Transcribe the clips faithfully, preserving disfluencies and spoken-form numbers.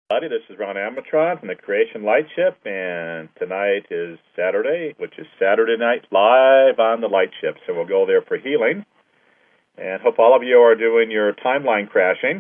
Buddy, this is Ron Amatron from the Creation Light Ship, and tonight is Saturday, which is Saturday night live on the Light Ship. So we'll go there for healing, and hope all of you are doing your timeline crashing.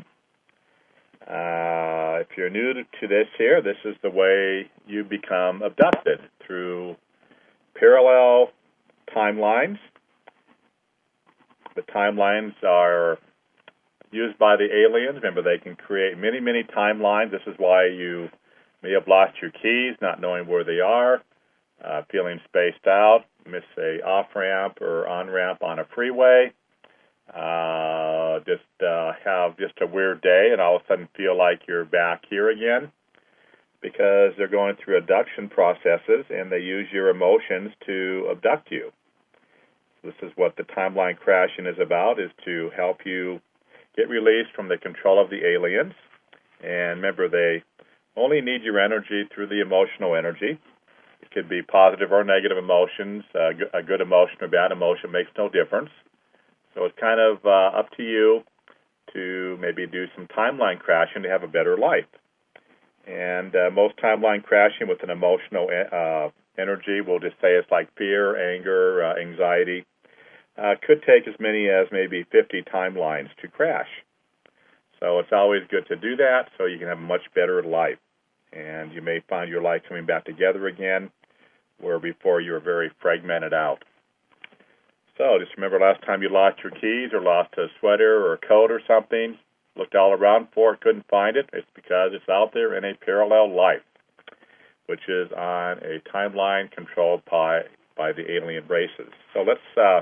Uh, if you're new to this here, this is the way you become abducted through parallel timelines. The timelines are used by the aliens. Remember, they can create many, many timelines. This is why you may have lost your keys, not knowing where they are, uh, feeling spaced out, miss a off-ramp or on-ramp on a freeway, uh, just uh, have just a weird day and all of a sudden feel like you're back here again, because they're going through abduction processes and they use your emotions to abduct you. This is what the timeline crashing is about, is to help you get released from the control of the aliens. And remember, they only need your energy through the emotional energy. It could be positive or negative emotions. Uh, a good emotion or bad emotion makes no difference. So it's kind of uh, up to you to maybe do some timeline crashing to have a better life. And uh, most timeline crashing with an emotional uh, energy, we'll just say it's like fear, anger, uh, anxiety. Uh, could take as many as maybe fifty timelines to crash. So it's always good to do that so you can have a much better life. And you may find your life coming back together again, where before you were very fragmented out. So just remember, last time you lost your keys or lost a sweater or a coat or something, looked all around for it, couldn't find it, it's because it's out there in a parallel life, which is on a timeline controlled by, by the alien races. So let's uh,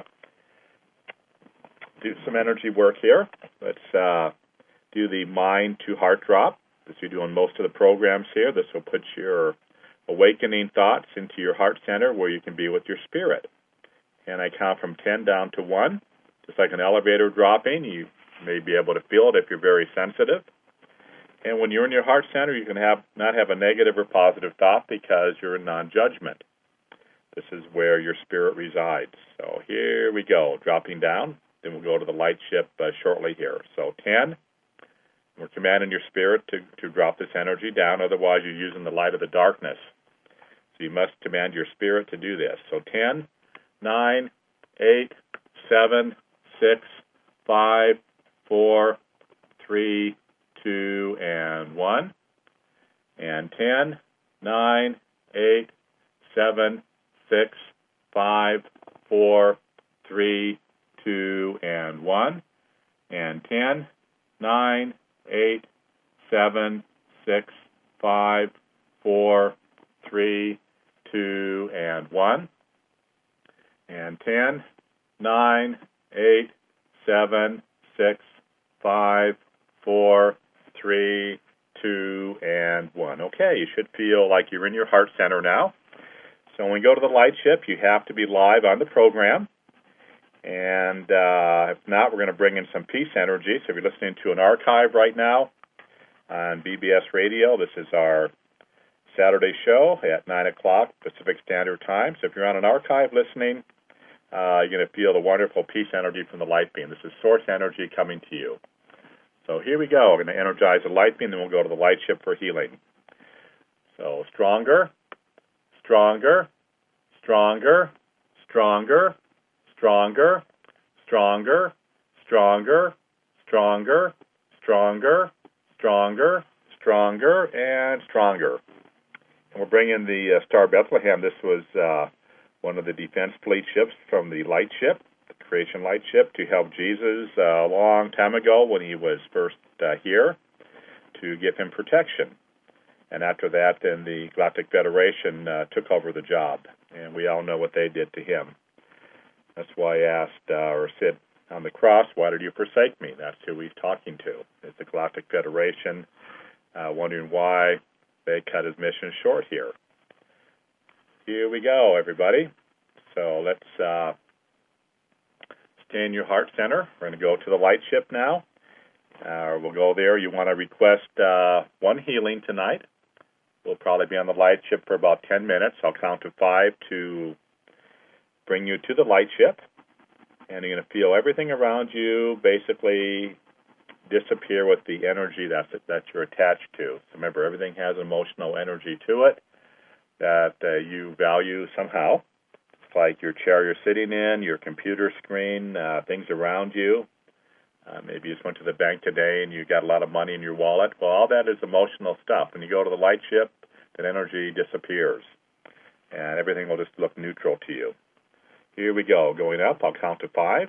do some energy work here. Let's uh, do the mind to heart drop, as we do on most of the programs here. This will put your awakening thoughts into your heart center where you can be with your spirit. And I count from ten down to one. Just like an elevator dropping, you may be able to feel it if you're very sensitive. And when you're in your heart center, you can have not have a negative or positive thought because you're in non-judgment. This is where your spirit resides. So here we go, dropping down. Then we'll go to the light ship uh, shortly here. So ten, we're commanding your spirit to, to drop this energy down. Otherwise, you're using the light of the darkness. So you must command your spirit to do this. So ten, nine, eight, seven, six, five, four, three, two, and one. And ten, nine, eight, seven, six, five, four, three, two, and one. And ten, nine, eight, seven, six, five, four, three, two, and one. And ten, nine, eight, seven, six, five, four, three, two, and one. Okay, you should feel like you're in your heart center now. So when we go to the light ship, you have to be live on the program. And uh, if not, we're going to bring in some peace energy. So if you're listening to an archive right now on B B S Radio, this is our Saturday show at nine o'clock Pacific Standard Time. So if you're on an archive listening, uh, you're going to feel the wonderful peace energy from the light beam. This is source energy coming to you. So here we go. We're going to energize the light beam, then we'll go to the light ship for healing. So stronger, stronger, stronger, stronger, stronger, stronger, stronger, stronger, stronger, stronger, stronger, and stronger. And we'll bring in the uh, Star Bethlehem. This was uh, one of the Defense Fleet ships from the Light Ship, the Creation Light Ship, to help Jesus uh, a long time ago when he was first uh, here, to give him protection. And after that, then the Galactic Federation uh, took over the job, and we all know what they did to him. That's why I asked, uh, or said on the cross, why did you forsake me? That's who he's talking to. It's the Galactic Federation, uh, wondering why they cut his mission short here. Here we go, everybody. So let's uh, stay in your heart center. We're going to go to the light ship now. Uh, we'll go there. You want to request uh, one healing tonight. We'll probably be on the light ship for about ten minutes. I'll count to five to bring you to the light ship, and you're going to feel everything around you basically disappear with the energy that's, that you're attached to. So remember, everything has emotional energy to it that uh, you value somehow. It's like your chair you're sitting in, your computer screen, uh, things around you. Uh, maybe you just went to the bank today and you got a lot of money in your wallet. Well, all that is emotional stuff. When you go to the light ship, that energy disappears, and everything will just look neutral to you. Here we go. Going up, I'll count to five.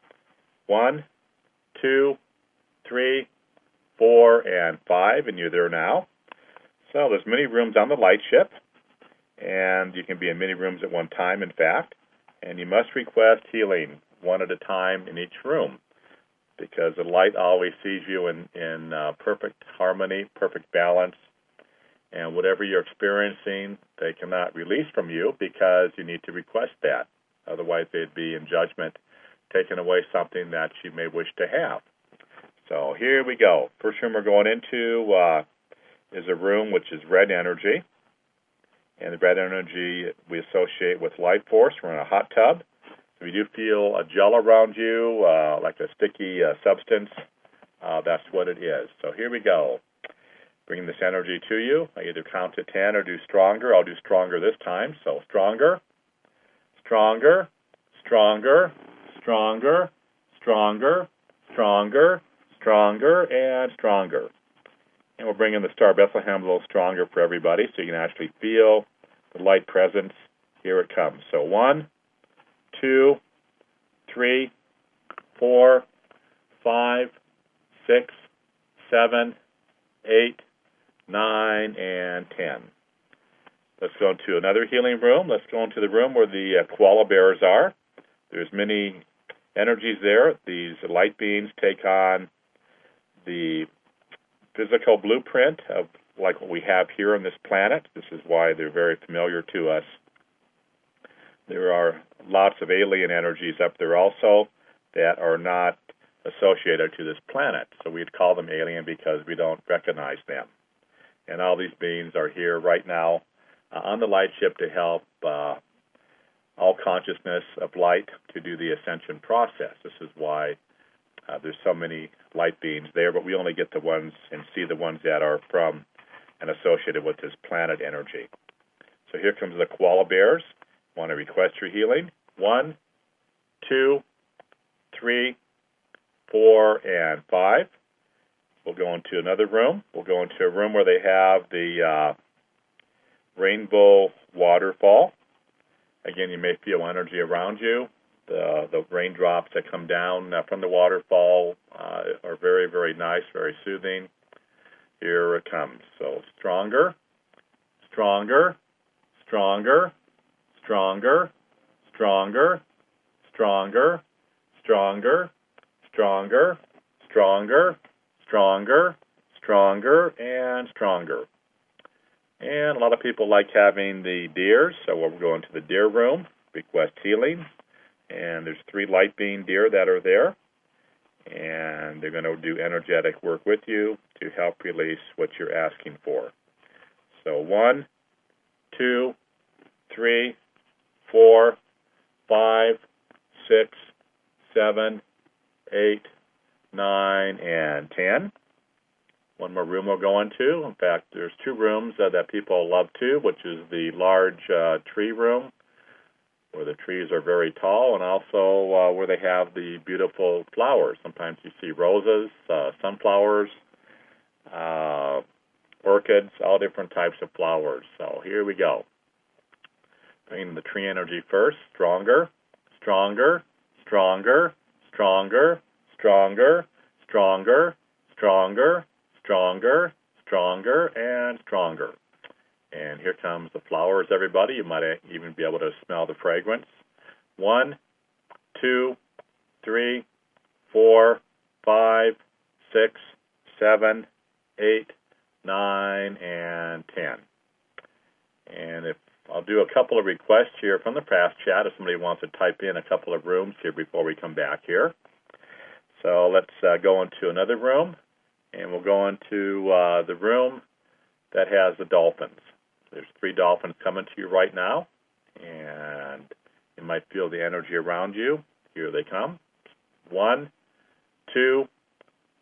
One, two, three, four, and five, and you're there now. So there's many rooms on the light ship, and you can be in many rooms at one time, in fact, and you must request healing one at a time in each room, because the light always sees you in, in uh, perfect harmony, perfect balance, and whatever you're experiencing, they cannot release from you because you need to request that. Otherwise, they'd be in judgment, taking away something that you may wish to have. So here we go. First room we're going into uh, is a room which is red energy. And the red energy we associate with life force. We're in a hot tub. So if you do feel a gel around you, uh, like a sticky uh, substance, uh, that's what it is. So here we go. Bringing this energy to you. I either count to ten or do stronger. I'll do stronger this time. So stronger, stronger, stronger, stronger, stronger, stronger, stronger, and stronger. And we'll bring in the Star Bethlehem a little stronger for everybody so you can actually feel the light presence. Here it comes. So one, two, three, four, five, six, seven, eight, nine, and ten. Let's go into another healing room. Let's go into the room where the uh, koala bears are. There's many energies there. These light beings take on the physical blueprint of like what we have here on this planet. This is why they're very familiar to us. There are lots of alien energies up there also that are not associated to this planet. So we'd call them alien because we don't recognize them. And all these beings are here right now uh, on the light ship to help uh, all consciousness of light to do the ascension process. This is why uh, there's so many light beings there, but we only get the ones and see the ones that are from and associated with this planet energy. So here comes the koala bears. Want to request your healing? One, two, three, four, and five. We'll go into another room. We'll go into a room where they have the uh, rainbow waterfall. Again, you may feel energy around you. The, the raindrops that come down uh, from the waterfall uh, are very, very nice, very soothing. Here it comes. So stronger, stronger, stronger, stronger, stronger, stronger, stronger, stronger, stronger, stronger, stronger, and stronger. And a lot of people like having the deers, so we're going to the deer room, request healing. And there's three light being deer that are there. And they're going to do energetic work with you to help release what you're asking for. So one, two, three, four, five, six, seven, eight, nine, and ten. One more room we'll go into. In fact, there's two rooms uh, that people love too, which is the large uh, tree room, where the trees are very tall, and also uh, where they have the beautiful flowers. Sometimes you see roses, uh, sunflowers, uh, orchids, all different types of flowers. So here we go. Bringing the tree energy first. Stronger, stronger, stronger, stronger, stronger, stronger, stronger, stronger, stronger, and stronger. And here comes the flowers, everybody. You might even be able to smell the fragrance. One, two, three, four, five, six, seven, eight, nine, and ten. And if I'll do a couple of requests here from the past chat if somebody wants to type in a couple of rooms here before we come back here. So let's uh, go into another room, and we'll go into uh, the room that has the dolphins. There's three dolphins coming to you right now, and you might feel the energy around you. Here they come. One, two,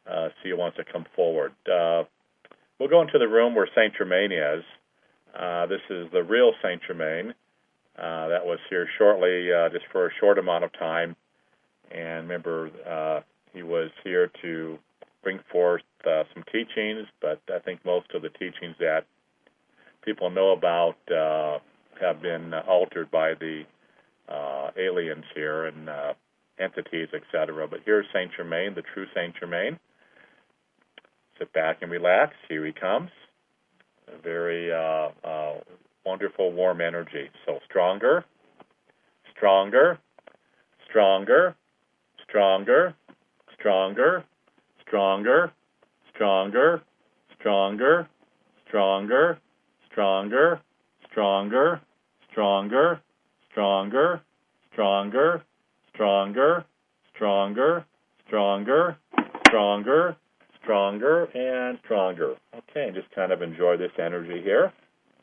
uh, see who wants to come forward. Uh, we'll go into the room where Saint Germain is. Uh, this is the real Saint Germain. Uh, that was here shortly, uh, just for a short amount of time. And remember, uh, he was here to bring forth uh, some teachings, but I think most of the teachings that people know about uh, have been altered by the uh, aliens here and uh, entities, et cetera. But here's Saint Germain, the true Saint Germain. Sit back and relax. Here he comes. A very uh, uh, wonderful, warm energy. So stronger, stronger, stronger, stronger, stronger, stronger, stronger, stronger, stronger, stronger, stronger, stronger, stronger, stronger, stronger, stronger, stronger, stronger, stronger, and stronger. Okay, just kind of enjoy this energy here.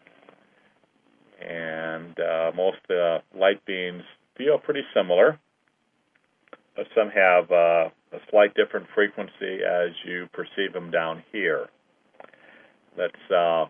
And uh, most uh, light beings feel pretty similar, but some have uh, a slight different frequency as you perceive them down here. Let's uh,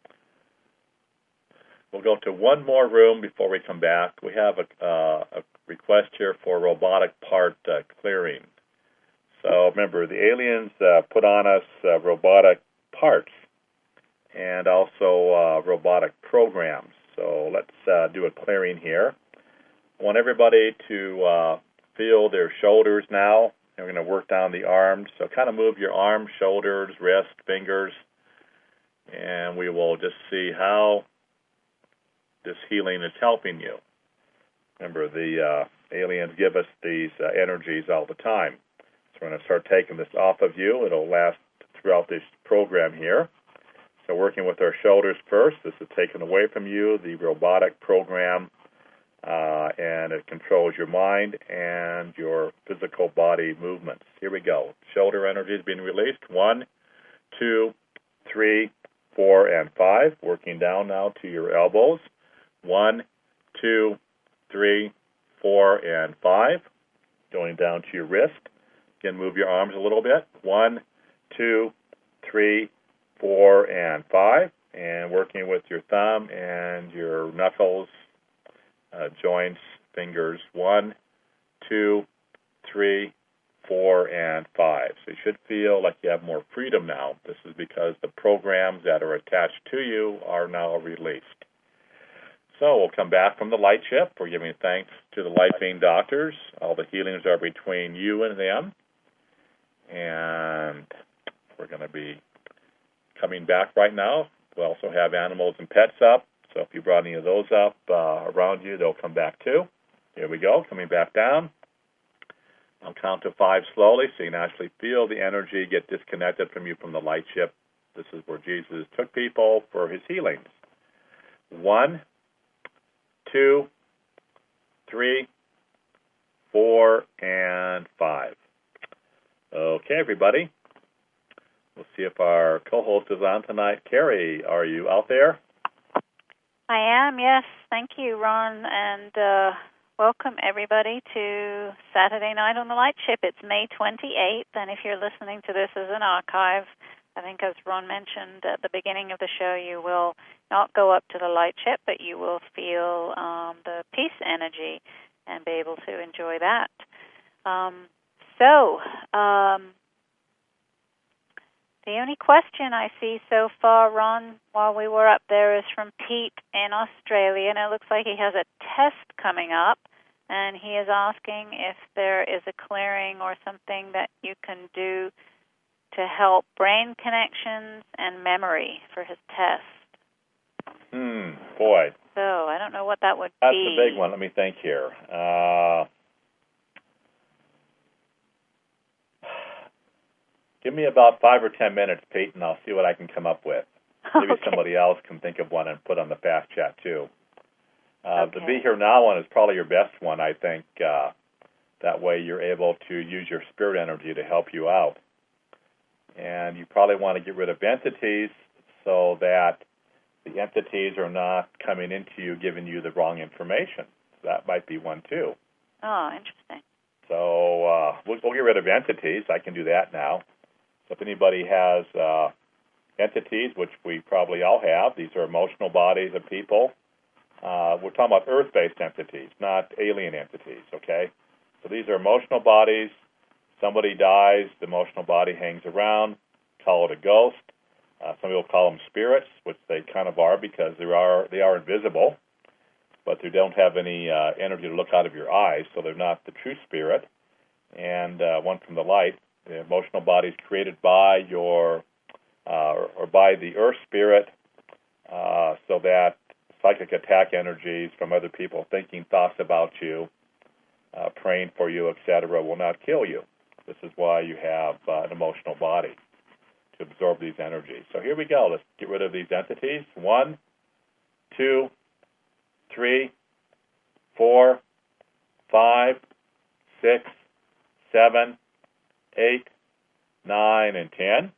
we'll go to one more room before we come back. We have a, uh, a request here for robotic part uh, clearing. So remember, the aliens uh, put on us uh, robotic parts and also uh, robotic programs. So let's uh, do a clearing here. I want everybody to uh, feel their shoulders now. And we're going to work down the arms. So kind of move your arms, shoulders, wrists, fingers, and we will just see how this healing is helping you. Remember, the uh, aliens give us these uh, energies all the time. So we're going to start taking this off of you. It'll last throughout this program here. So working with our shoulders first, this is taken away from you, the robotic program, uh, and it controls your mind and your physical body movements. Here we go. Shoulder energy is being released. One, two, three, four, and five. Working down now to your elbows. One, two, three, four, and five. Going down to your wrist. Again, move your arms a little bit. One, two, three, four, and five. And working with your thumb and your knuckles, uh, joints, fingers. One, two, three, four, and five. So you should feel like you have more freedom now. This is because the programs that are attached to you are now released. So we'll come back from the light shift. We're giving thanks to the light being doctors. All the healings are between you and them. And we're going to be coming back right now. We also have animals and pets up. So if you brought any of those up uh, around you, they'll come back too. Here we go, coming back down. I'll count to five slowly so you can actually feel the energy get disconnected from you from the light ship. This is where Jesus took people for his healings. One, two, three, four, and five. Okay, everybody. We'll see if our co-host is on tonight. Carrie, are you out there? I am, yes. Thank you, Ron, and uh, welcome everybody to Saturday Night on the Light Ship. It's May twenty-eighth, and if you're listening to this as an archive, I think as Ron mentioned at the beginning of the show, you will not go up to the light ship, but you will feel um, the peace energy and be able to enjoy that. Um, so, um, the only question I see so far, Ron, while we were up there is from Pete in Australia, and it looks like he has a test coming up, and he is asking if there is a clearing or something that you can do to help brain connections and memory for his test. Hmm, boy. So I don't know what that would That's be. That's a big one. Let me think here. Uh, give me about five or ten minutes, Pete, and I'll see what I can come up with. Maybe Okay. somebody else can think of one and put on the fast chat, too. Uh, Okay. The Be Here Now one is probably your best one, I think. Uh, that way you're able to use your spirit energy to help you out. And you probably want to get rid of entities so that the entities are not coming into you giving you the wrong information. That might be one, too. Oh, interesting. So uh, we'll, we'll get rid of entities. I can do that now. So if anybody has uh, entities, which we probably all have, these are emotional bodies of people. Uh, we're talking about earth-based entities, not alien entities, okay? So these are emotional bodies. Somebody dies, the emotional body hangs around, call it a ghost. Uh, some people call them spirits, which they kind of are because they are they are invisible, but they don't have any uh, energy to look out of your eyes, so they're not the true spirit. And uh, one from the light, the emotional body is created by your uh, or, or by the earth spirit, uh, so that psychic attack energies from other people thinking thoughts about you, uh, praying for you, et cetera, will not kill you. This is why you have uh, an emotional body, to absorb these energies. So here we go. Let's get rid of these entities. One, two, three, four, five, six, seven, eight, nine, and ten.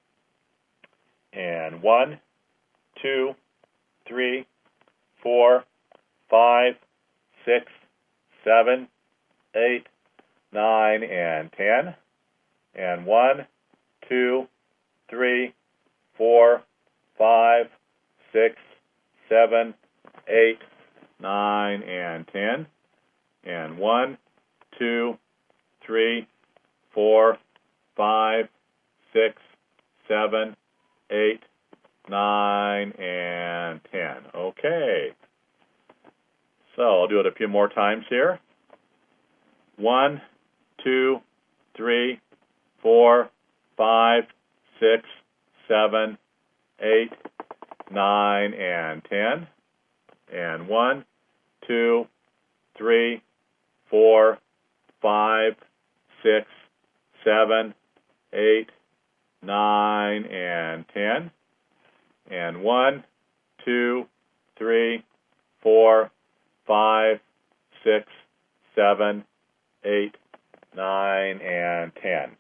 And one, two, three, four, five, six, seven, eight, nine, and ten. And one, two, three, four, five, six, seven, eight, nine, and ten. And one, two, three, four, five, six, seven, eight, nine, and ten. Okay. So I'll do it a few more times here. One, two, three, four, five, six, seven, eight, nine, and ten. And one, two, three, four, five, six, seven, eight, nine, and ten. And one, two, three, four, five, six, seven, eight, nine, and ten.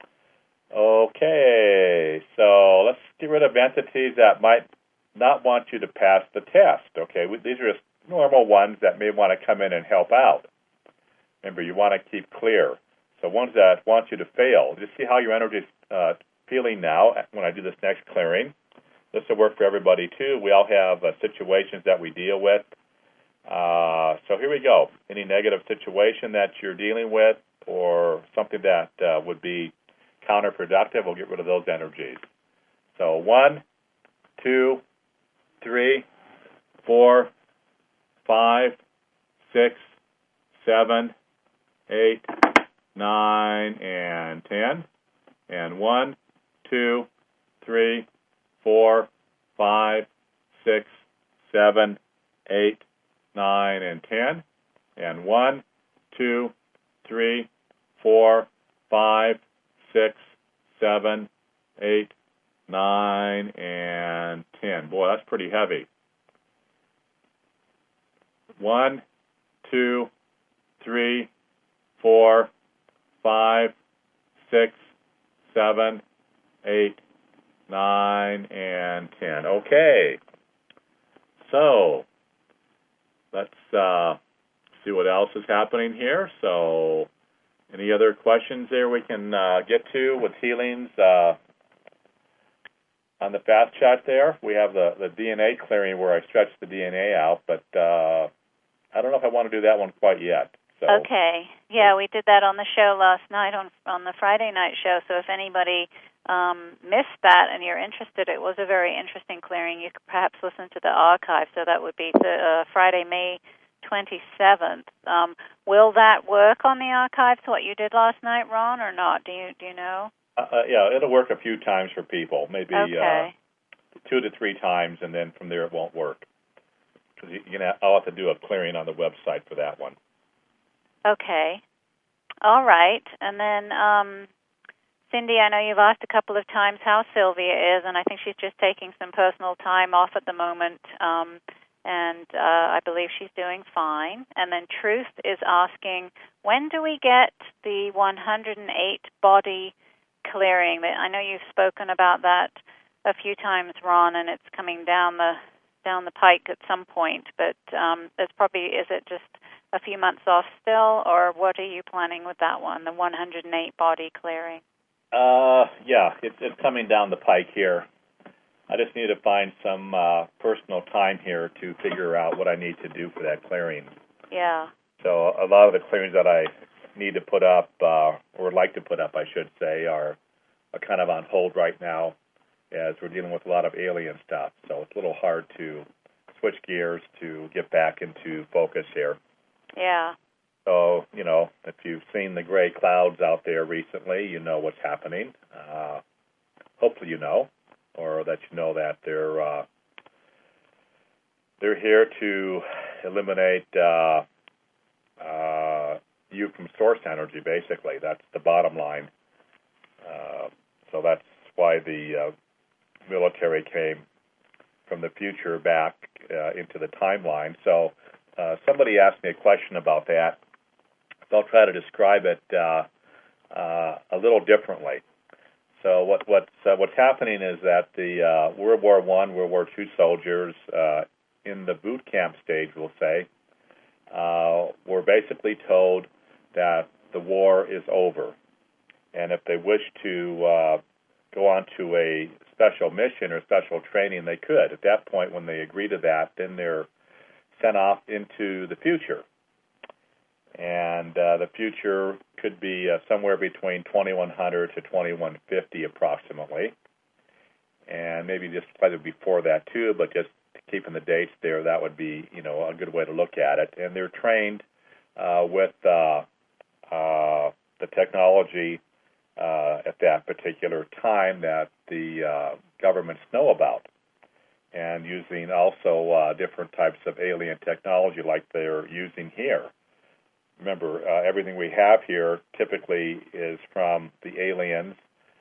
Okay, so let's get rid of entities that might not want you to pass the test. Okay, these are just normal ones that may want to come in and help out. Remember, you want to keep clear. So ones that want you to fail. Just see how your energy is uh, feeling now when I do this next clearing. This will work for everybody, too. We all have uh, situations that we deal with. Uh, so here we go. Any negative situation that you're dealing with or something that uh, would be counterproductive, we'll get rid of those energies. So one, two, three, four, five, six, seven, eight, nine, and ten. And one, two, three, four, five, six, seven, eight, nine, and ten. And one, two, three, four, five, six, seven, eight, nine, and ten. Boy, that's pretty heavy. One, two, three, four, five, six, seven, eight, nine, and ten. Okay. So let's uh, see what else is happening here. So any other questions there we can uh, get to with healings? Uh, on the fast chat there, we have the, the D N A clearing where I stretch the D N A out, but uh, I don't know if I want to do that one quite yet. So. Okay. Yeah, we did that on the show last night, on on the Friday night show. So if anybody um, missed that and you're interested, it was a very interesting clearing. You could perhaps listen to the archive. So that would be the, uh, Friday, May twenty-seventh. Um, will that work on the archives, what you did last night, Ron, or not? Do you do you know? Uh, uh, yeah, it'll work a few times for people, maybe okay. uh, two to three times, and then from there it won't work. Because you, you know, I'll have to do a clearing on the website for that one. Okay. All right. And then, um, Cindy, I know you've asked a couple of times how Sylvia is, and I think she's just taking some personal time off at the moment, um, and uh, I believe she's doing fine. And then Truth is asking, when do we get the one hundred eight body clearing? I know you've spoken about that a few times, Ron, and it's coming down the down the pike at some point, but um, there's probably, is it just a few months off still, or what are you planning with that one, the one hundred eight body clearing? Uh, yeah, it's it's coming down the pike here. I just need to find some uh, personal time here to figure out what I need to do for that clearing. Yeah. So a lot of the clearings that I need to put up, uh, or would like to put up, I should say, are, are kind of on hold right now as we're dealing with a lot of alien stuff. So it's a little hard to switch gears to get back into focus here. Yeah. So, you know, if you've seen the gray clouds out there recently, you know what's happening. Uh, hopefully you know, or that you know that they're uh, they're here to eliminate uh, uh, you from source energy, basically. That's the bottom line. Uh, so that's why the uh, military came from the future back uh, into the timeline. So uh, somebody asked me a question about that. So I'll try to describe it uh, uh, a little differently. So what, what's uh, what's happening is that the uh, World War One, World War Two soldiers uh, in the boot camp stage, we'll say, uh, were basically told that the war is over, and if they wish to uh, go on to a special mission or special training, they could. At that point, when they agree to that, then they're sent off into the future. And uh, the future could be uh, somewhere between twenty-one hundred to twenty-one fifty approximately, and maybe just slightly before that too, but just keeping the dates there, that would be, you know, a good way to look at it. And they're trained uh, with uh, uh, the technology uh, at that particular time that the uh, governments know about, and using also uh, different types of alien technology like they're using here. Remember, uh, everything we have here typically is from the aliens.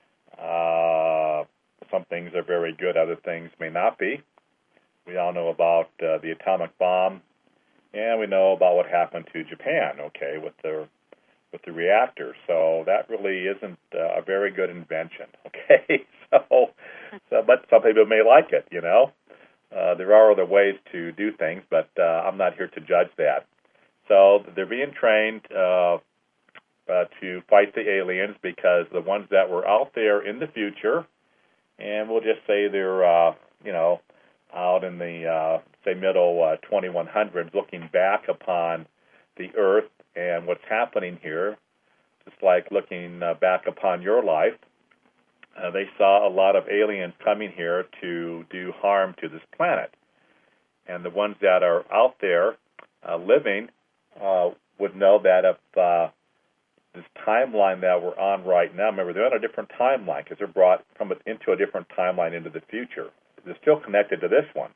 Uh, some things are very good, other things may not be. We all know about uh, the atomic bomb, and we know about what happened to Japan, okay, with the with the reactor. So that really isn't uh, a very good invention, okay? so, so, but some people may like it, you know. Uh, there are other ways to do things, but uh, I'm not here to judge that. So they're being trained uh, uh, to fight the aliens because the ones that were out there in the future, and we'll just say they're, uh, you know, out in the, uh, say, middle uh, twenty-one hundreds, looking back upon the Earth and what's happening here, just like looking uh, back upon your life, uh, they saw a lot of aliens coming here to do harm to this planet. And the ones that are out there uh, living uh, would know that if uh, this timeline that we're on right now, remember, they're on a different timeline because they're brought from it into a different timeline into the future. They're still connected to this one.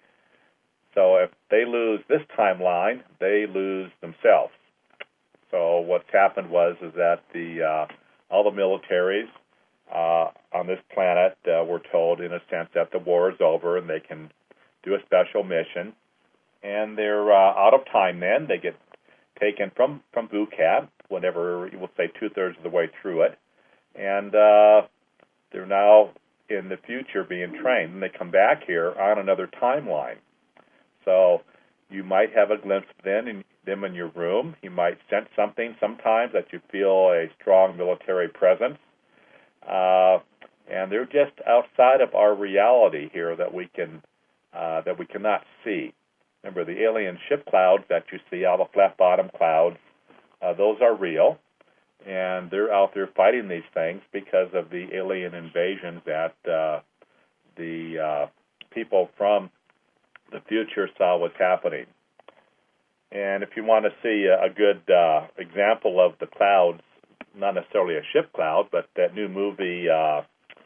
So if they lose this timeline, they lose themselves. So what's happened was is that the uh, all the militaries uh, on this planet uh, were told, in a sense, that the war is over and they can do a special mission. And they're uh, out of time then. They get taken from, from boot camp, whenever, you will say, two-thirds of the way through it. And uh, they're now in the future being trained. And they come back here on another timeline. So you might have a glimpse of them in, them in your room. You might sense something sometimes that you feel a strong military presence. Uh, and they're just outside of our reality here that we can uh, that we cannot see. Remember, the alien ship clouds that you see, all the flat-bottom clouds, uh, those are real, and they're out there fighting these things because of the alien invasions that uh, the uh, people from the future saw was happening. And if you want to see a, a good uh, example of the clouds, not necessarily a ship cloud, but that new movie, uh,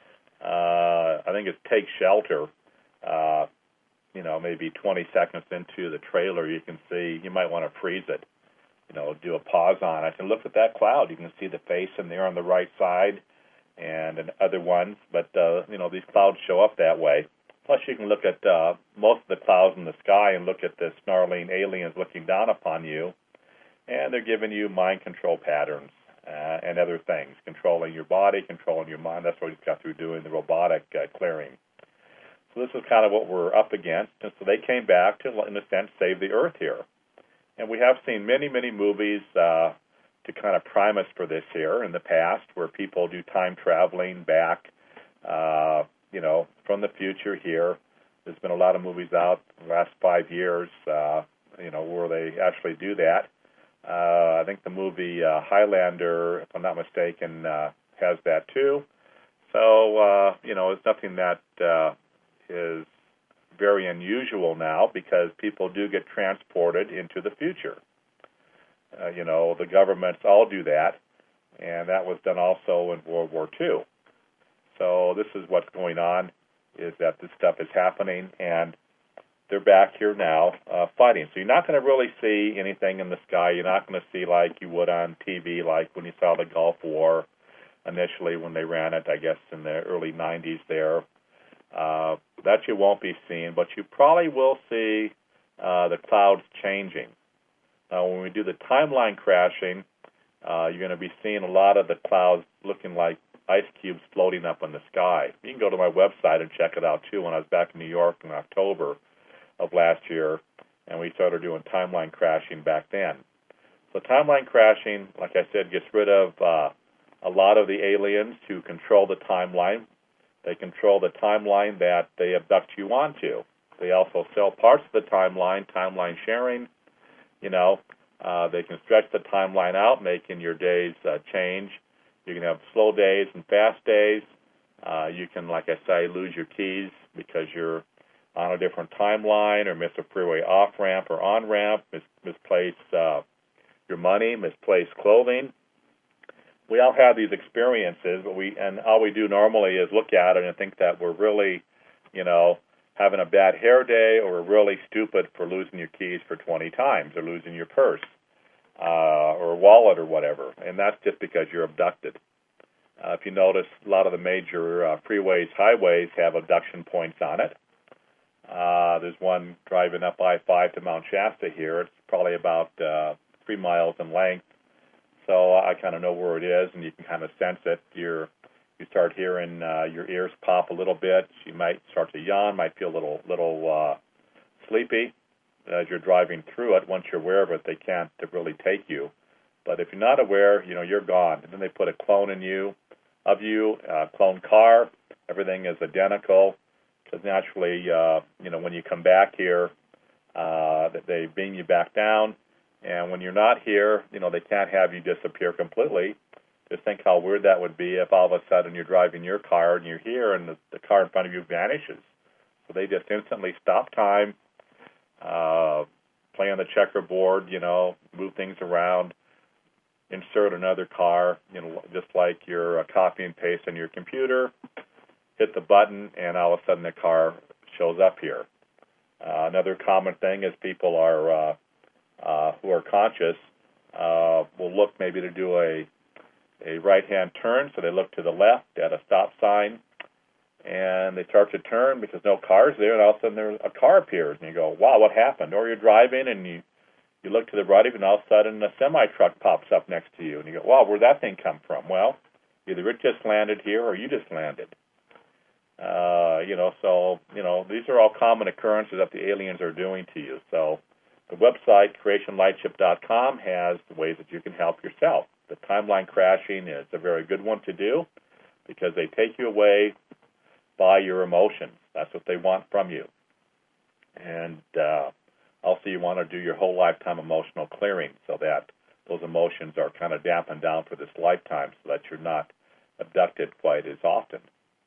uh, I think it's Take Shelter, uh, you know, maybe twenty seconds into the trailer, you can see, you might want to freeze it, you know, do a pause on it and look at that cloud. You can see the face in there on the right side and in other ones, but, uh, you know, these clouds show up that way. Plus, you can look at uh, most of the clouds in the sky and look at the snarling aliens looking down upon you, and they're giving you mind control patterns uh, and other things, controlling your body, controlling your mind. That's what he's got through doing the robotic uh, clearing. So this is kind of what we're up against. And so they came back to, in a sense, save the Earth here. And we have seen many, many movies uh, to kind of prime us for this here in the past, where people do time traveling back, uh, you know, from the future here. There's been a lot of movies out in the last five years, uh, you know, where they actually do that. Uh, I think the movie uh, Highlander, if I'm not mistaken, uh, has that too. So, uh, you know, it's nothing that uh, is very unusual now, because people do get transported into the future. Uh, you know, the governments all do that, and that was done also in World War Two. So this is what's going on, is that this stuff is happening, and they're back here now uh, fighting. So you're not going to really see anything in the sky. You're not going to see like you would on T V, like when you saw the Gulf War initially when they ran it, I guess, in the early nineties there. Uh, that you won't be seeing, but you probably will see uh, the clouds changing. Now, when we do the timeline crashing, uh, you're going to be seeing a lot of the clouds looking like ice cubes floating up in the sky. You can go to my website and check it out, too, when I was back in New York in October of last year, and we started doing timeline crashing back then. So timeline crashing, like I said, gets rid of uh, a lot of the aliens who control the timeline. They control the timeline that they abduct you onto. They also sell parts of the timeline, timeline sharing. You know, uh, they can stretch the timeline out, making your days uh, change. You can have slow days and fast days. Uh, you can, like I say, lose your keys because you're on a different timeline, or miss a freeway off-ramp or on-ramp, mis- misplace uh, your money, misplace clothing. We all have these experiences, but we and all we do normally is look at it and think that we're really, you know, having a bad hair day, or we're really stupid for losing your keys for twenty times, or losing your purse, uh, or wallet, or whatever. And that's just because you're abducted. Uh, if you notice, a lot of the major uh, freeways, highways have abduction points on it. Uh, there's one driving up I five to Mount Shasta here. It's probably about uh, three miles in length. So I kind of know where it is, and you can kind of sense it. You're, you start hearing uh, your ears pop a little bit. You might start to yawn, might feel a little, little uh, sleepy as you're driving through it. Once you're aware of it, they can't really take you. But if you're not aware, you know, you're gone. And then they put a clone in you, of you, a clone car. Everything is identical, because naturally, uh, you know, when you come back here, uh, they beam you back down. And when you're not here, you know, they can't have you disappear completely. Just think how weird that would be if all of a sudden you're driving your car and you're here and the, the car in front of you vanishes. So they just instantly stop time, uh, play on the checkerboard, you know, move things around, insert another car, you know, just like you're uh, copy and paste on your computer, hit the button, and all of a sudden the car shows up here. Uh, another common thing is people are... Uh, Uh, who are conscious uh, will look maybe to do a a right-hand turn, so they look to the left at a stop sign, and they start to turn because no car's there, and all of a sudden there's a car appears, and you go, wow, what happened? Or you're driving, and you, you look to the right, and all of a sudden a semi-truck pops up next to you, and you go, wow, where'd that thing come from? Well, either it just landed here or you just landed. Uh, you know, so, you know, these are all common occurrences that the aliens are doing to you, so... The website, creation lightship dot com, has ways that you can help yourself. The timeline crashing is a very good one to do because they take you away by your emotions. That's what they want from you. And uh, also you want to do your whole lifetime emotional clearing so that those emotions are kind of dampened down for this lifetime so that you're not abducted quite as often.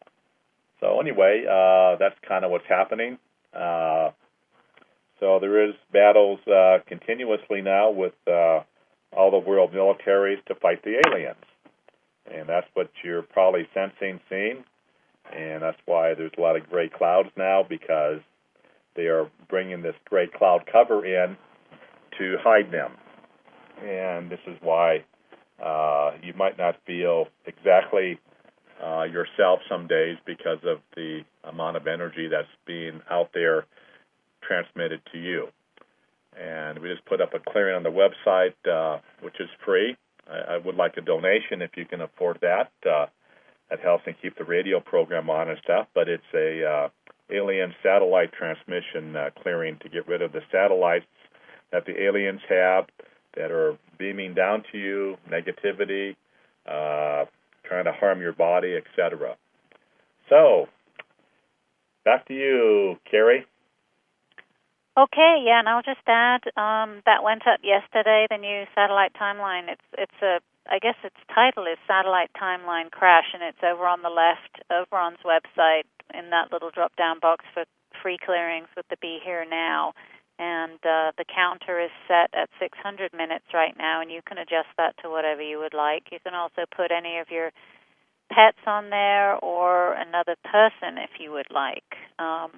So anyway, uh, that's kind of what's happening. Uh, So there is battles uh, continuously now with uh, all the world militaries to fight the aliens. And that's what you're probably sensing, seeing. And that's why there's a lot of gray clouds now, because they are bringing this gray cloud cover in to hide them. And this is why uh, you might not feel exactly uh, yourself some days because of the amount of energy that's being out there transmitted to you. And we just put up a clearing on the website, uh, which is free. I, I would like a donation if you can afford that. Uh, that helps me keep the radio program on and stuff, but it's a uh, alien satellite transmission uh, clearing to get rid of the satellites that the aliens have that are beaming down to you, negativity, uh, trying to harm your body, et cetera. So, back to you, Carrie. Okay, yeah, and I'll just add um, that went up yesterday. The new satellite timeline. It's it's a I guess its title is Satellite Timeline Crash, and it's over on the left of Ron's website in that little drop-down box for free clearings with the Be Here Now. And uh, the counter is set at six hundred minutes right now, and you can adjust that to whatever you would like. You can also put any of your pets on there or another person if you would like. Um,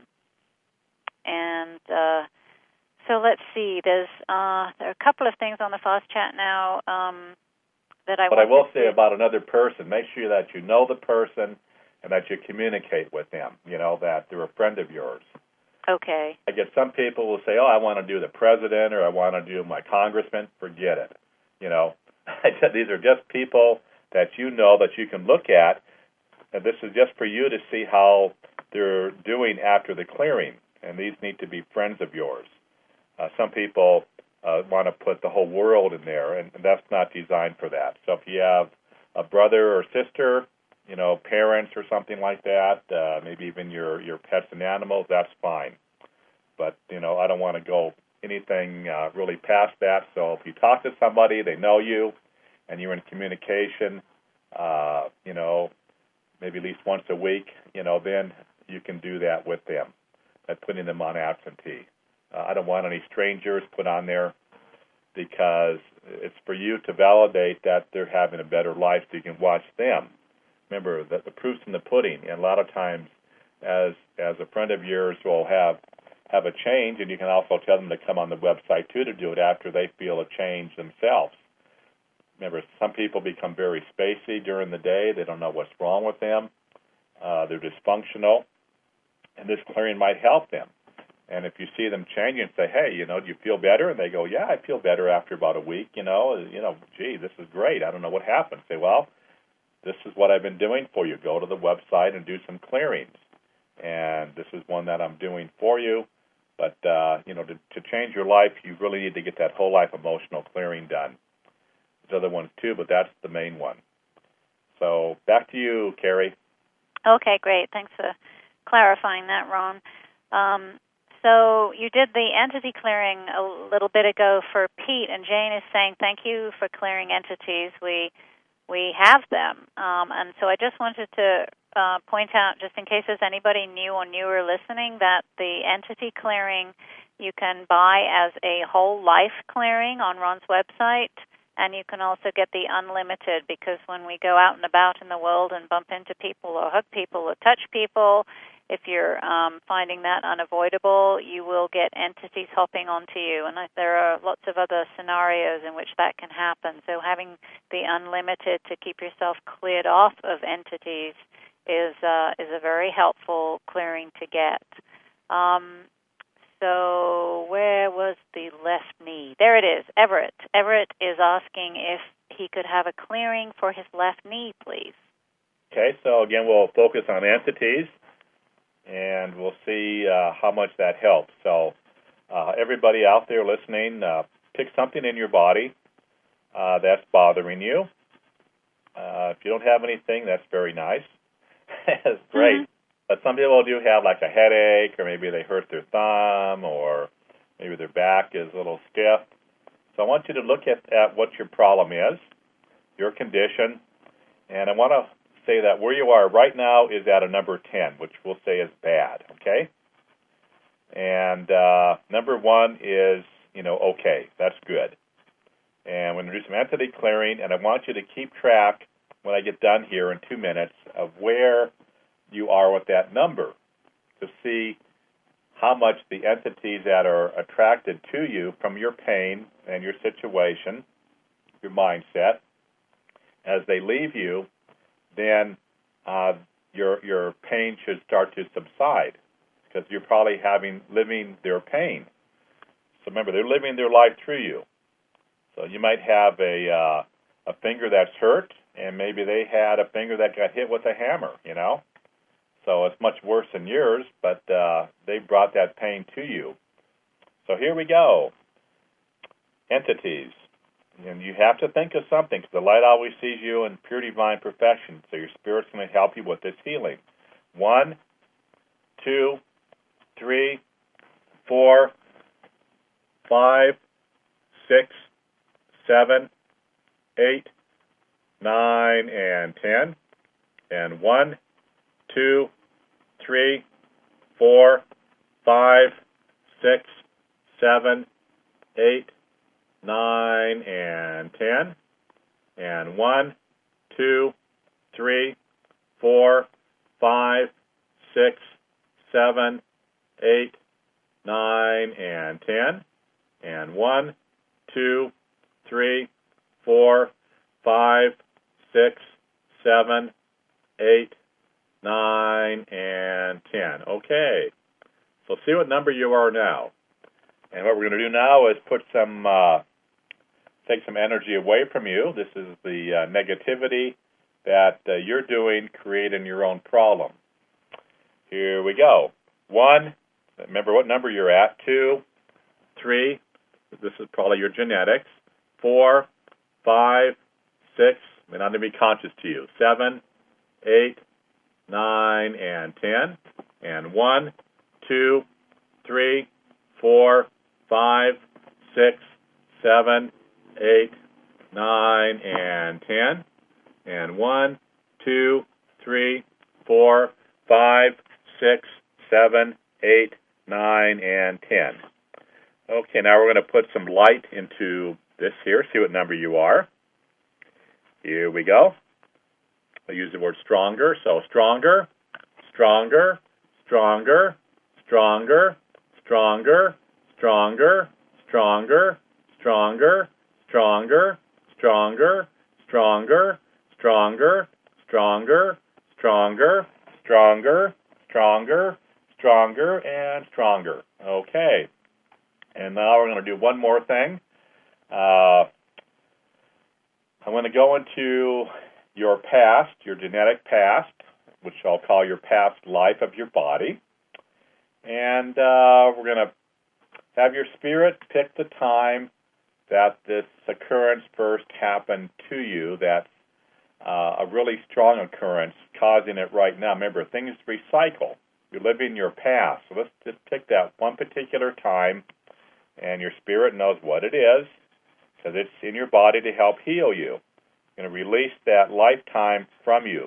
and uh, so let's see. There's uh, there are a couple of things on the Fast Chat now um, that I. But I will say to... about another person: make sure that you know the person and that you communicate with them. You know that they're a friend of yours. Okay. I get some people will say, "Oh, I want to do the president or I want to do my congressman." Forget it. You know, I said these are just people that you know that you can look at, and this is just for you to see how they're doing after the clearing. And these need to be friends of yours. Uh, some people uh, want to put the whole world in there, and that's not designed for that. So if you have a brother or sister, you know, parents or something like that, uh, maybe even your, your pets and animals, that's fine. But, you know, I don't want to go anything uh, really past that. So if you talk to somebody, they know you, and you're in communication, uh, you know, maybe at least once a week, you know, then you can do that with them, by putting them on absentee. Uh, I don't want any strangers put on there because it's for you to validate that they're having a better life so you can watch them. Remember, that the proof's in the pudding, and a lot of times as as a friend of yours will have have a change, and you can also tell them to come on the website too to do it after they feel a change themselves. Remember, some people become very spacey during the day. They don't know what's wrong with them. Uh, they're dysfunctional, and this clearing might help them. And if you see them change and say, hey, you know, do you feel better? And they go, yeah, I feel better after about a week, you know, you know, gee, this is great. I don't know what happened. Say, well, this is what I've been doing for you. Go to the website and do some clearings. And this is one that I'm doing for you. But, uh, you know, to, to change your life, you really need to get that whole life emotional clearing done. There's other ones too, but that's the main one. So back to you, Carrie. Okay, great. Thanks for clarifying that, Ron. Um, so you did the entity clearing a little bit ago for Pete, and Jane is saying thank you for clearing entities. We we have them. Um, and so I just wanted to uh, point out, just in case there's anybody new or newer listening, that the entity clearing you can buy as a whole life clearing on Ron's website. And you can also get the unlimited, because when we go out and about in the world and bump into people or hug people or touch people, if you're um, finding that unavoidable, you will get entities hopping onto you. And there are lots of other scenarios in which that can happen. So having the unlimited to keep yourself cleared off of entities is uh, is a very helpful clearing to get. Um, So where was the left knee? There it is, Everett. Everett is asking if he could have a clearing for his left knee, please. Okay, so again, we'll focus on entities, and we'll see uh, how much that helps. So uh, everybody out there listening, uh, pick something in your body uh, that's bothering you. Uh, if you don't have anything, that's very nice. That's great. Mm-hmm. But some people do have like a headache, or maybe they hurt their thumb, or maybe their back is a little stiff. So I want you to look at, at what your problem is, your condition, and I want to say that where you are right now is at a number ten, which we'll say is bad, okay? And uh, number one is, you know, okay, that's good. And we're going to do some entity clearing, and I want you to keep track when I get done here in two minutes of where you are with that number to see how much the entities that are attracted to you from your pain and your situation, your mindset, as they leave you, then uh, your your pain should start to subside, because you're probably having living their pain. So remember, they're living their life through you. So you might have a uh, a finger that's hurt, and maybe they had a finger that got hit with a hammer, you know? So it's much worse than yours, but uh, they brought that pain to you. So here we go. Entities. And you have to think of something, because the light always sees you in pure divine perfection. So your spirit's going to help you with this healing. One, two, three, four, five, six, seven, eight, nine, and ten. And one, two, three, four, five, six, seven, eight, nine, and ten. And one, two, three, four, five, six, seven, eight, nine, and ten. And one, two, three, four, five, six, seven, eight, nine, and ten. Okay. So see what number you are now. And what we're going to do now is put some, uh, take some energy away from you. This is the uh, negativity that uh, you're doing, creating your own problem. Here we go. One, remember what number you're at. Two, three, this is probably your genetics. Four, five, six, may not even be conscious to you. Seven, eight, nine, and ten. And one, two, three, four, five, six, seven, eight, nine, and ten. And one, two, three, four, five, six, seven, eight, nine, and ten. Okay, now we're going to put some light into this here, see what number you are. Here we go. I use the word stronger, so stronger, stronger, stronger, stronger, stronger, stronger, stronger, stronger, stronger, stronger, stronger, stronger, stronger, stronger, stronger, stronger, stronger, and stronger. Okay. And now we're going to do one more thing. Uh, I'm going to go into your past, your genetic past, which I'll call your past life of your body. And uh, we're going to have your spirit pick the time that this occurrence first happened to you. That's uh, a really strong occurrence causing it right now. Remember, things recycle. You live in your past. So let's just pick that one particular time, and your spirit knows what it is, because it's in your body to help heal you. You're going to release that lifetime from you.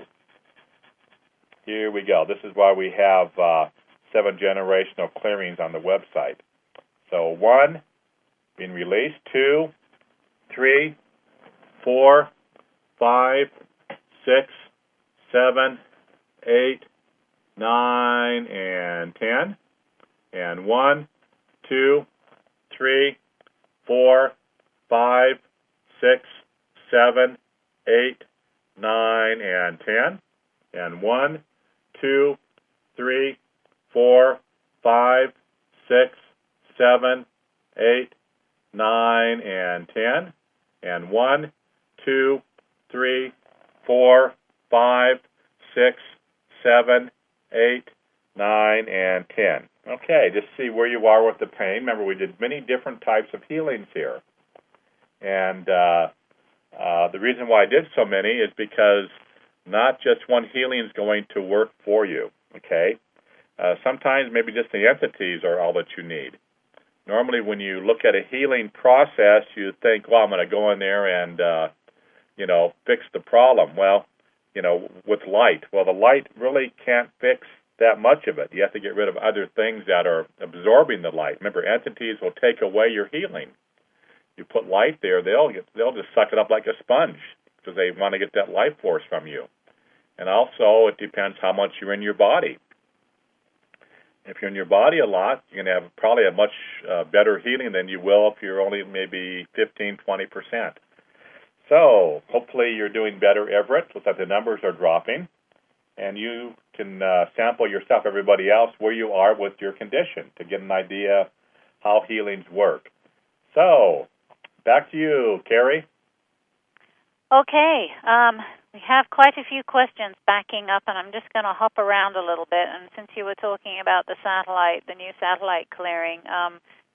Here we go. This is why we have uh, seven generational clearings on the website. So one, being released. Two, three, four, five, six, seven, eight, nine, and ten. And one, two, three, four, five, six, seven, eight, nine, and ten. And one, two, three, four, five, six, seven, eight, nine, and ten. And one, two, three, four, five, six, seven, eight, nine, and ten. Okay, just see where you are with the pain. Remember, we did many different types of healings here. And uh, uh, the reason why I did so many is because not just one healing is going to work for you, okay? Uh, sometimes maybe just the entities are all that you need. Normally when you look at a healing process, you think, well, I'm going to go in there and, uh, you know, fix the problem. Well, you know, with light. Well, the light really can't fix that much of it. You have to get rid of other things that are absorbing the light. Remember, entities will take away your healing. You put light there, they'll get, they'll just suck it up like a sponge because they want to get that life force from you. And also, it depends how much you're in your body. If you're in your body a lot, you're going to have probably a much uh, better healing than you will if you're only maybe fifteen, twenty percent. So hopefully you're doing better, Everett. Looks like the numbers are dropping. And you can uh, sample yourself, everybody else, where you are with your condition to get an idea how healings work. So back to you, Carrie. Okay. Um, we have quite a few questions backing up, and I'm just going to hop around a little bit. And since you were talking about the satellite, the new satellite clearing, um,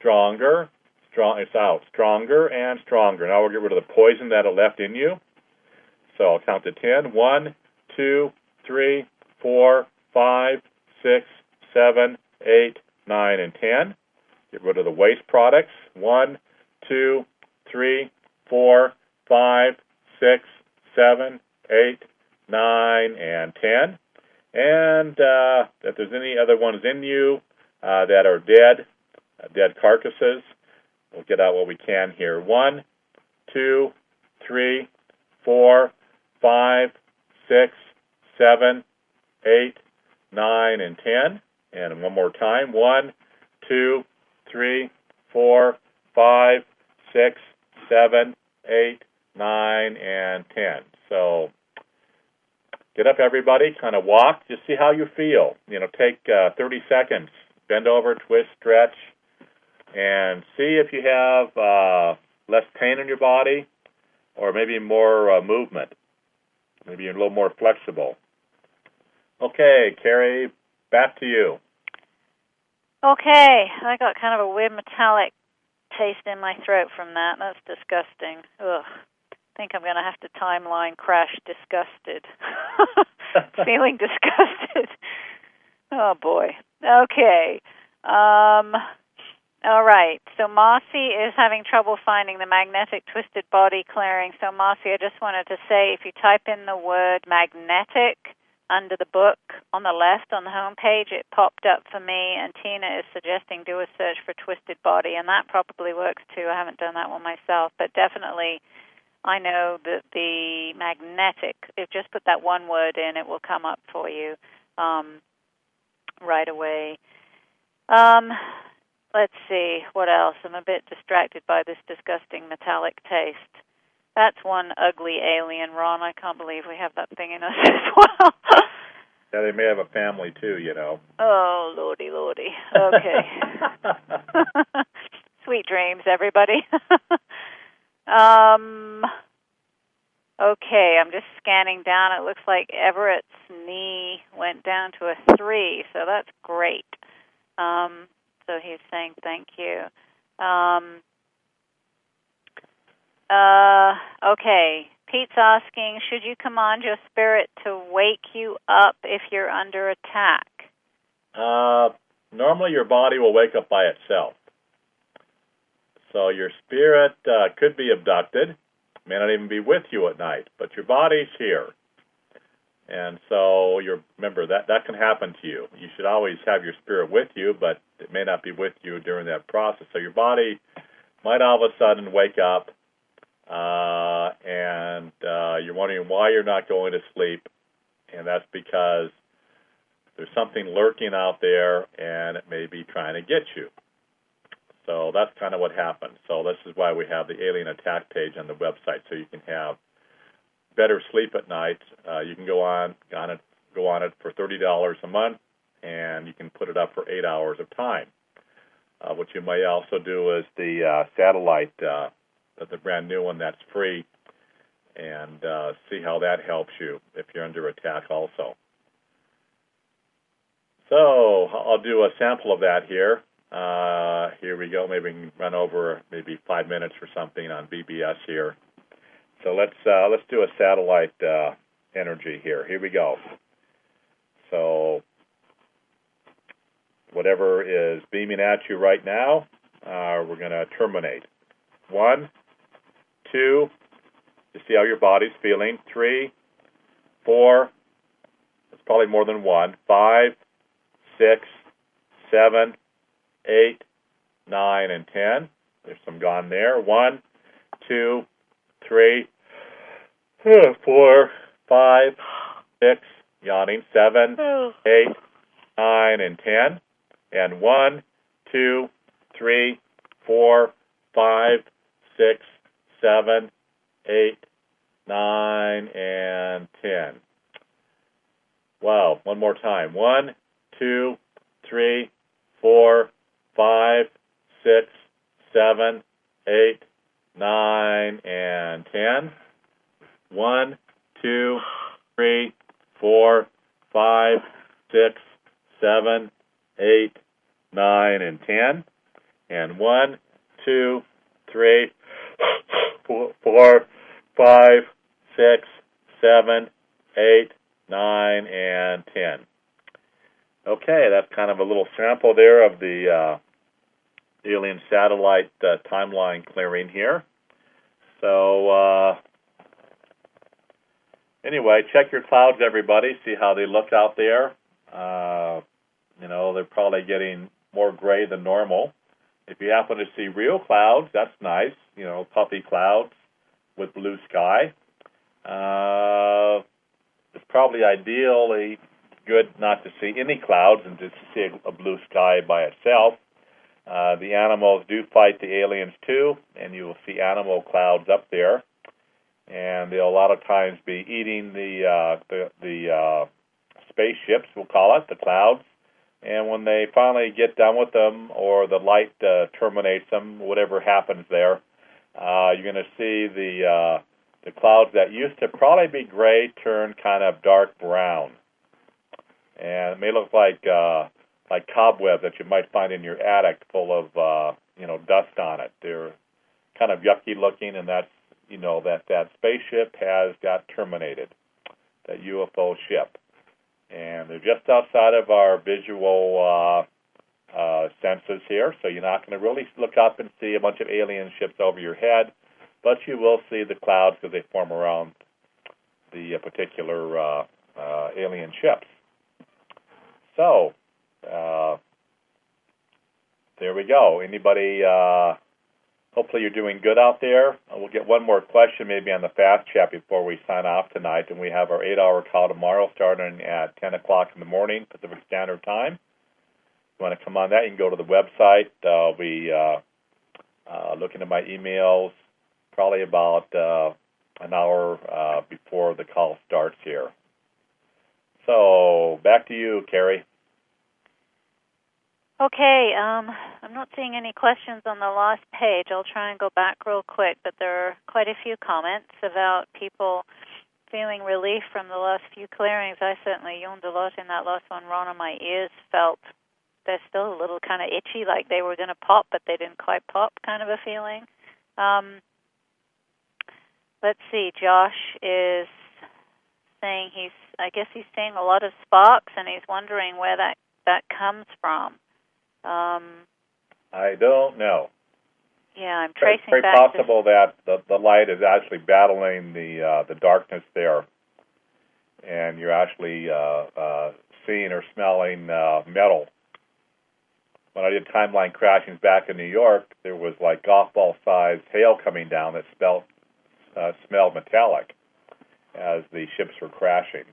stronger, strong. It's out, stronger and stronger. Now we'll get rid of the poison that it left in you. So I'll count to ten. One, two, three, four, five, six, seven, eight, nine, and ten. Get rid of the waste products. One, two, three, four, five, six, seven, eight, nine, and ten. And uh, if there's any other ones in you uh, that are dead, uh, dead carcasses, we'll get out what we can here. One, two, three, four, five, six, seven, eight, nine, and ten. And one more time. One, two, three, four, five, six, seven, eight, nine, and ten. So get up, everybody. Kind of walk. Just see how you feel. You know, take uh, thirty seconds. Bend over, twist, stretch, and see if you have uh, less pain in your body or maybe more uh, movement. Maybe you're a little more flexible. Okay, Carrie, back to you. Okay, I got kind of a weird metallic taste in my throat from that. That's disgusting. Ugh. I think I'm going to have to timeline crash disgusted. Feeling disgusted. Oh, boy. Okay. Um, all right. So Marcy is having trouble finding the magnetic twisted body clearing. So Marcy, I just wanted to say, if you type in the word magnetic under the book on the left on the home page, it popped up for me, and Tina is suggesting do a search for twisted body, and that probably works too. I haven't done that one myself, but definitely I know that the magnetic, if just put that one word in, it will come up for you um, right away. Um, let's see, what else? I'm a bit distracted by this disgusting metallic taste. That's one ugly alien, Ron. I can't believe we have that thing in us as well. Yeah, they may have a family too, you know. Oh, lordy, lordy. Okay. Sweet dreams, everybody. um. Okay, I'm just scanning down. It looks like Everett's knee went down to a three, so that's great. Um, so he's saying thank you. Um, uh, okay, Pete's asking, should you command your spirit to wake you up if you're under attack? Uh, normally your body will wake up by itself. So your spirit uh, could be abducted, may not even be with you at night, but your body's here. And so you're, remember, that, that can happen to you. You should always have your spirit with you, but it may not be with you during that process. So your body might all of a sudden wake up, uh, and uh, you're wondering why you're not going to sleep, and that's because there's something lurking out there, and it may be trying to get you. So that's kind of what happened. So this is why we have the alien attack page on the website, so you can have better sleep at night. Uh, you can go on, on it, go on it for thirty dollars a month, and you can put it up for eight hours of time. Uh, what you may also do is the uh, satellite, uh, the brand new one that's free, and uh, see how that helps you if you're under attack also. So I'll do a sample of that here. Uh, here we go. Maybe we can run over maybe five minutes or something on B B S here. So let's uh, let's do a satellite uh, energy here. Here we go. So whatever is beaming at you right now, uh, we're going to terminate. One, two, you see how your body's feeling. Three, four, it's probably more than one. Five, six, seven, eight, nine, and ten. There's some gone there. One, two, three, four, five, six, yawning, seven, eight, nine, and ten. And one, two, three, four, five, six, seven, eight, nine, and ten. Wow, one more time. One, two, three, four, five, six, seven, eight, nine, and ten. One, two, three, four, five, six, seven, eight, nine, and ten. And one, two, three, four, four, five, six, seven, eight, nine, and ten. Okay, that's kind of a little sample there of the uh, alien satellite uh, timeline clearing here. So uh, anyway, check your clouds, everybody. See how they look out there. Uh, you know, they're probably getting more gray than normal. If you happen to see real clouds, that's nice. You know, puffy clouds with blue sky. Uh, it's probably ideally good not to see any clouds and just to see a, a blue sky by itself. Uh, the animals do fight the aliens too, and you will see animal clouds up there. And they'll a lot of times be eating the uh, the, the uh, spaceships, we'll call it, the clouds. And when they finally get done with them, or the light uh, terminates them, whatever happens there, uh, you're going to see the uh, the clouds that used to probably be gray turn kind of dark brown, and it may look like uh, like cobwebs that you might find in your attic, full of uh, you know dust on it. They're kind of yucky looking, and that's you know that that spaceship has got terminated, that U F O ship. And they're just outside of our visual uh, uh, senses here, so you're not going to really look up and see a bunch of alien ships over your head, but you will see the clouds because they form around the uh, particular uh, uh, alien ships. So, uh, there we go. Anybody, uh, hopefully you're doing good out there. We'll get one more question maybe on the fast chat before we sign off tonight, and we have our eight-hour call tomorrow starting at ten o'clock in the morning Pacific Standard Time. If you want to come on that, you can go to the website. Uh, we uh, uh, looking at my emails probably about uh, an hour uh, before the call starts here. So back to you, Carrie. Okay, um, I'm not seeing any questions on the last page. I'll try and go back real quick, but there are quite a few comments about people feeling relief from the last few clearings. I certainly yawned a lot in that last one. Ron, and my ears felt they're still a little kind of itchy, like they were going to pop, but they didn't quite pop, kind of a feeling. Um, let's see, Josh is saying he's, I guess he's seeing a lot of sparks, and he's wondering where that, that comes from. Um, I don't know. Yeah, I'm tracing it's very back possible to... that the, the light is actually battling the uh, the darkness there, and you're actually uh, uh, seeing or smelling uh, metal. When I did timeline crashings back in New York, there was like golf ball sized hail coming down that smelled uh, smelled metallic as the ships were crashing.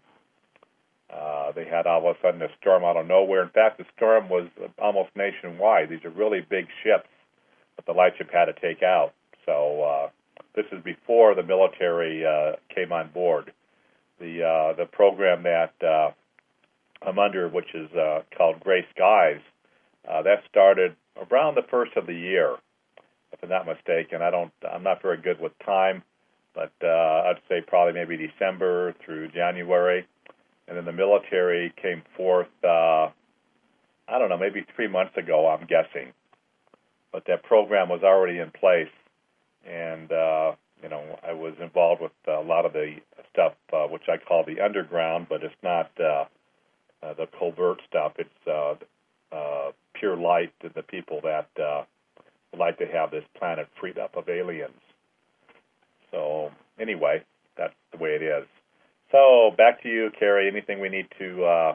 Uh, they had all of a sudden a storm out of nowhere. In fact, the storm was almost nationwide. These are really big ships that the lightship had to take out. So uh, this is before the military uh, came on board. The uh, the program that uh, I'm under, which is uh, called Gray Skies, uh, that started around the first of the year, if I'm not mistaken. I don't. I'm not very good with time, but uh, I'd say probably maybe December through January. And then the military came forth, uh, I don't know, maybe three months ago, I'm guessing. But that program was already in place. And, uh, you know, I was involved with a lot of the stuff, uh, which I call the underground, but it's not uh, uh, the covert stuff. It's uh, uh, pure light to the people that uh, would like to have this planet freed up of aliens. So, anyway, that's the way it is. So back to you, Carrie. Anything we need to uh,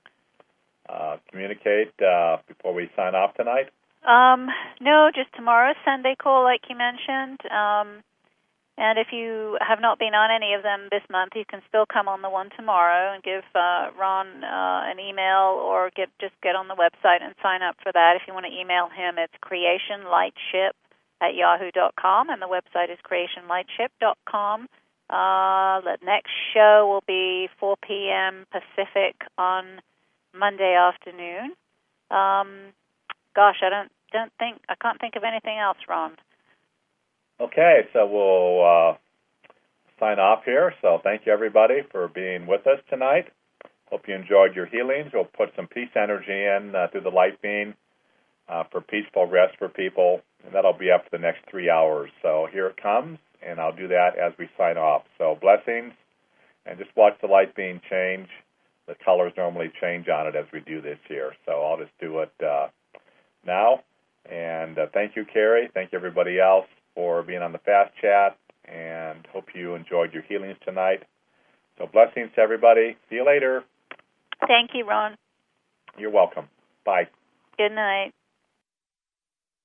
uh, communicate uh, before we sign off tonight? Um, no, just tomorrow's Sunday call, like you mentioned. Um, and if you have not been on any of them this month, you can still come on the one tomorrow and give uh, Ron uh, an email, or get just get on the website and sign up for that. If you want to email him, it's creationlightship at yahoo dot com, and the website is creationlightship dot com. Uh, the next show will be four p.m. Pacific on Monday afternoon. Um, gosh, I don't don't think I can't think of anything else, Ron. Okay, so we'll uh, sign off here. So thank you, everybody, for being with us tonight. Hope you enjoyed your healings. We'll put some peace energy in uh, through the light beam uh, for peaceful rest for people, and that'll be up for the next three hours. So here it comes, and I'll do that as we sign off. So blessings, and just watch the light beam change. The colors normally change on it as we do this here. So I'll just do it uh, now. And uh, thank you, Carrie. Thank you, everybody else, for being on the Fast Chat, and hope you enjoyed your healings tonight. So blessings to everybody. See you later. Thank you, Ron. You're welcome. Bye. Good night.